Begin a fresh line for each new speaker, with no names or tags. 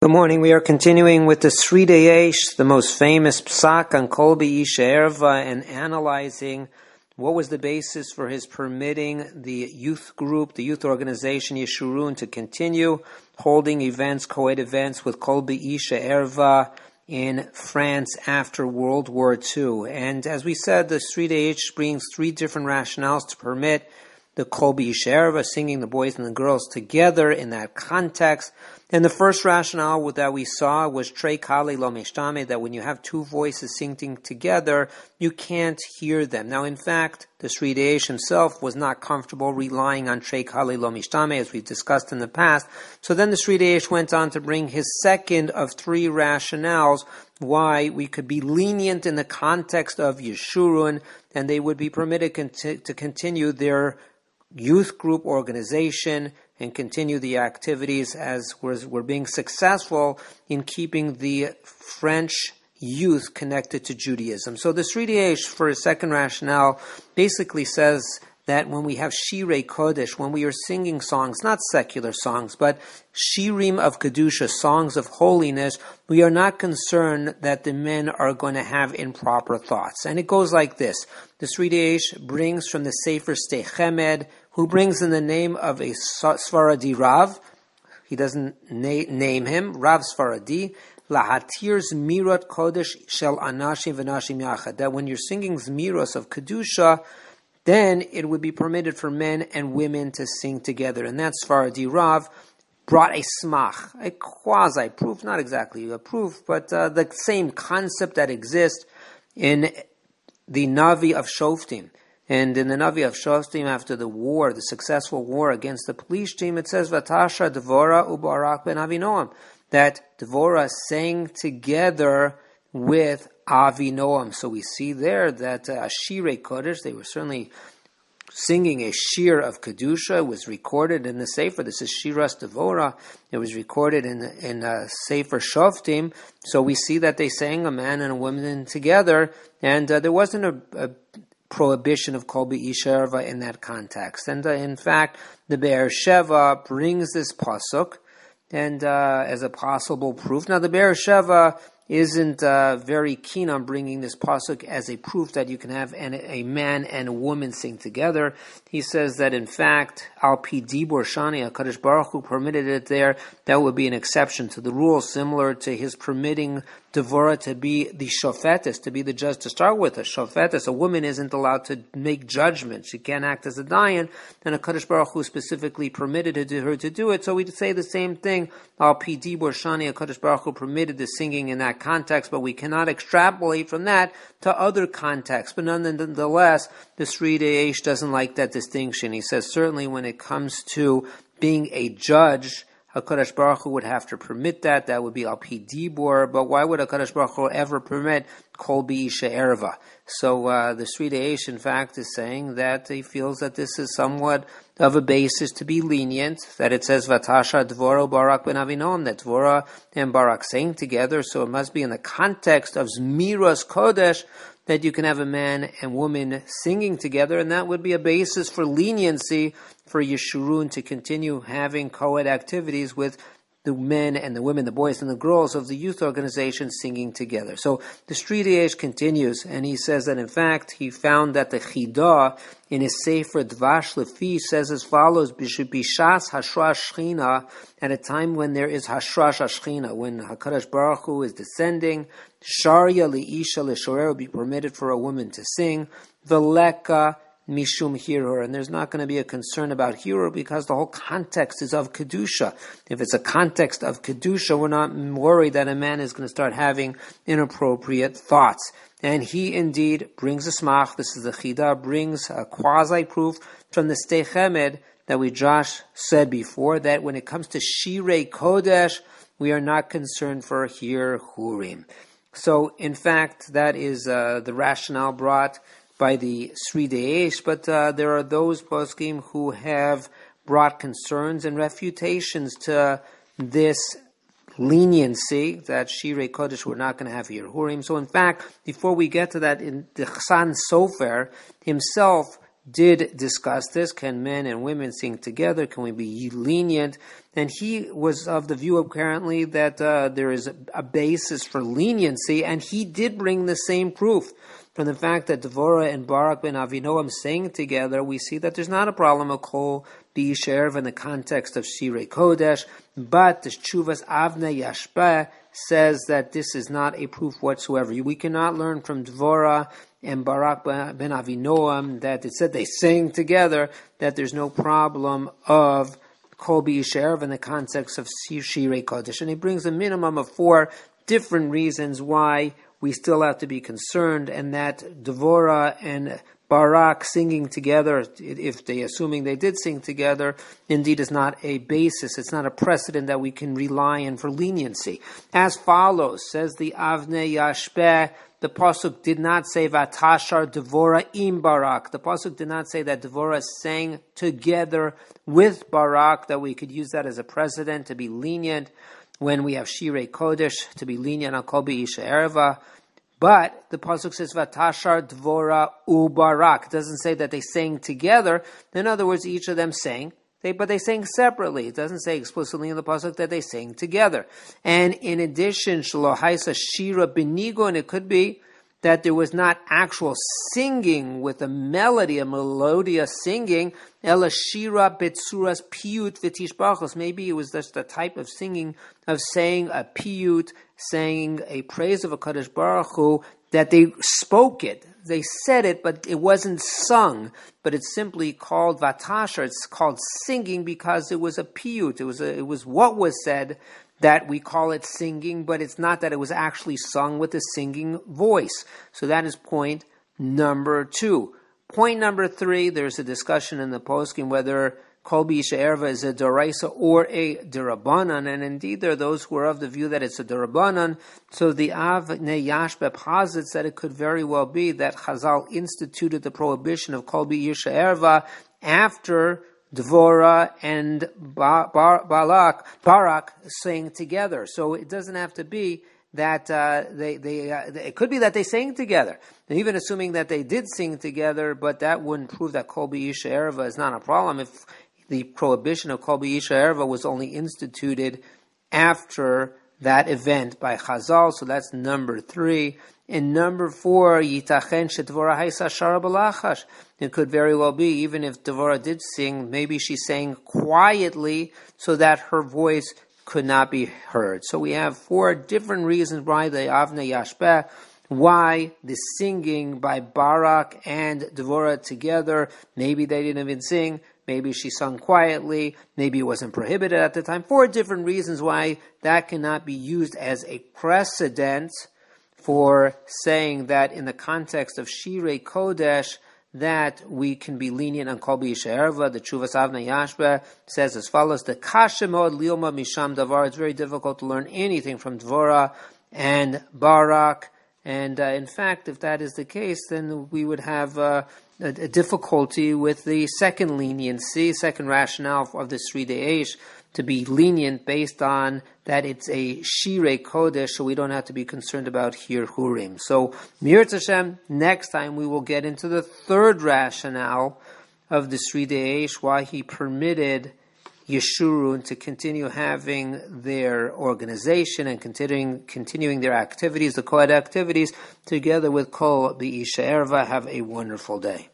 Good morning. We are continuing with the Sridei Eish, the most famous psak on Kol B'Isha Erva, and analyzing what was the basis for his permitting the youth group, the youth organization Yeshurun, to continue holding events, co-ed events with Kol B'Isha Erva in France after World War II. And as we said, the Sridei Eish brings three different rationales to permit the Kol B'Isha Erva, singing the boys and the girls together in that context. And the first rationale that we saw was Trei Kali Lo Mishtame, that when you have two voices singing together, you can't hear them. Now, in fact, the Sridei Eish himself was not comfortable relying on Trei Kali Lo Mishtame, as we've discussed in the past. So then the Sridei Eish went on to bring his second of three rationales why we could be lenient in the context of Yeshurun, and they would be permitted to continue their youth group organization and continue the activities as we're being successful in keeping the French youth connected to Judaism. So the Sridei Eish, for his second rationale, basically says that when we have Shirei Kodesh, when we are singing songs, not secular songs, but Shirim of Kedusha, songs of holiness, we are not concerned that the men are going to have improper thoughts. And it goes like this. The Sridei Eish brings from the Sefer Stei Chemed, who brings in the name of a Sfaradi Rav. He doesn't name him, Rav Sfaradi. Lahatir Zmirot Kodesh Shel Anashim V'Nashim Yachad. That when you're singing Zmiros of Kedusha, then it would be permitted for men and women to sing together. And that Sfaradi Rav brought a smach, a quasi-proof, not exactly a proof, but the same concept that exists in the Navi of Shoftim. And in the Navi of Shoftim, after the war, the successful war against the police team, it says, Vatasha Dvorah uBarak ben Avinoam, that Dvorah sang together with Avinoam. So we see there that Shirei Kodesh, they were certainly singing a shir of Kedusha. It was recorded in the Sefer. This is Shiras Dvorah. It was recorded in Sefer Shoftim. So we see that they sang a man and a woman together, and there wasn't a prohibition of Kol B'Isha Erva in that context. And in fact, the Be'er Sheva brings this pasuk and as a possible proof. Now, the Be'er Sheva isn't very keen on bringing this pasuk as a proof that you can have a man and a woman sing together. He says that in fact, Al Pi Dibur Shani, HaKadosh Baruch Hu permitted it there. That would be an exception to the rule, similar to his permitting Devorah to be the shofetes, to be the judge to start with. A shofetes, a woman isn't allowed to make judgment. She can't act as a dayan, and HaKadosh Baruch Hu specifically permitted her to do it. So we'd say the same thing. Al Pi Dibur Shani, HaKadosh Baruch Hu permitted the singing in that context, but we cannot extrapolate from that to other contexts. But nonetheless, the Sridei Eish doesn't like that distinction. He says certainly when it comes to being a judge, HaKadosh Baruch Hu would have to permit that. That would be Al Pi Dibur. But why would HaKadosh Baruch Hu ever permit Kol B'Isha Erva? So the Sridei Eish, in fact, is saying that he feels that this is somewhat of a basis to be lenient, that it says Vatasha Dvorah Barak ben Avinon, that Dvorah and Barak sang together, so it must be in the context of Zmiros Kodesh that you can have a man and woman singing together, and that would be a basis for leniency for Yeshurun to continue having co-ed activities with the men and the women, the boys and the girls of the youth organization singing together. So the Sridei Eish continues, and he says that in fact he found that the Chidah in his Sefer Dvash Lefi says as follows: Bishas Hashrash Shechina, at a time when there is Hashrash Shechina, when HaKadosh Baruch Hu is descending, Sharya Liisha L'Shorer will be permitted for a woman to sing, Veleka Mishum Hirur, and there's not going to be a concern about Hirur because the whole context is of Kedusha. If it's a context of Kedusha, we're not worried that a man is going to start having inappropriate thoughts. And he indeed brings a smach, this is the Chidah, brings a quasi-proof from the Stei Chemed that we Josh said before, that when it comes to Shirei Kodesh, we are not concerned for Hirurim. So, in fact, that is the rationale brought by the Sridei Eish, but there are those poskim who have brought concerns and refutations to this leniency that Shirei Kodesh we're not going to have Yerhurim. So in fact, before we get to that, in the Chassan Sofer himself did discuss this. Can men and women sing together? Can we be lenient? And he was of the view apparently that there is a basis for leniency, and he did bring the same proof. From the fact that Dvorah and Barak ben Avinoam sang together, we see that there's not a problem of Kol B'Ish Erev in the context of Shirei Kodesh, but the Tshuvas Avnei Yashpeh says that this is not a proof whatsoever. We cannot learn from Dvorah and Barak ben Avinoam that it said they sang together, that there's no problem of Kol B'Ish Erev in the context of Shirei Kodesh. And he brings a minimum of 4 different reasons why we still have to be concerned, and that Dvorah and Barak singing together, if assuming they did sing together, indeed is not a basis, it's not a precedent that we can rely on for leniency. As follows, says the Avnei Yashpeh, the Pasuk did not say Vatashar Dvorah im Barak. The Pasuk did not say that Dvorah sang together with Barak, that we could use that as a precedent to be lenient when we have Shirei Kodesh, to be lenient on Kol B'Ish Ereva. But the Pasuk says, Vatashar Dvorah uBarak. It doesn't say that they sang together. In other words, each of them sang, but they sang separately. It doesn't say explicitly in the Pasuk that they sang together. And in addition, Shelo Haisa Shira Benigo, and it could be that there was not actual singing with a melody, a melodious singing, Ela Shira Betsuras Piyut V'Tishbachos. Maybe it was just a type of singing, of saying a piyut, saying a praise of a Kadosh Baruch Hu, that they spoke it. They said it, but it wasn't sung. But it's simply called Vatashar. It's called singing because it was a piyut. It was what was said that we call it singing, but it's not that it was actually sung with a singing voice. So that is point number 2. Point number 3, there's a discussion in the poskim whether Kol B'Ish Ereva is a Doraisa or a Derabanan, and indeed there are those who are of the view that it's a Derabanan. So the Avnei Yashpeh posits that it could very well be that Chazal instituted the prohibition of Kol B'Ish Ereva after Dvorah and Barak sang together. So it doesn't have to be that it could be that they sang together. And even assuming that they did sing together, but that wouldn't prove that Kol B'Ish Ereva is not a problem if the prohibition of Kol B'Ish Ereva was only instituted after that event by Chazal. So that's number 3. And number 4, Yitachen sheDvorah haisa shara b'lachash. It could very well be, even if Dvorah did sing, maybe she sang quietly so that her voice could not be heard. So we have 4 different reasons why the Avnei Yashpeh, why the singing by Barak and Dvorah together, maybe they didn't even sing, maybe she sung quietly, maybe it wasn't prohibited at the time. 4 different reasons why that cannot be used as a precedent for saying that in the context of Shirei Kodesh, that we can be lenient on Kol B'Ish Ereva. The Tshuvas Avnei Yashpeh says as follows: the Kasha Mod Lioma Misham Davar. It's very difficult to learn anything from Dvorah and Barak. And in fact, if that is the case, then we would have a difficulty with the second leniency, second rationale of the Sridei Eish, to be lenient based on that it's a Shirei Kodesh, so we don't have to be concerned about Hirhurim. So, Mirz Hashem, next time we will get into the third rationale of the Sridei Eish, why he permitted Yeshurun to continue having their organization and continuing their activities, the Kohen activities, together with Kol B'Ish Ereva. Have a wonderful day.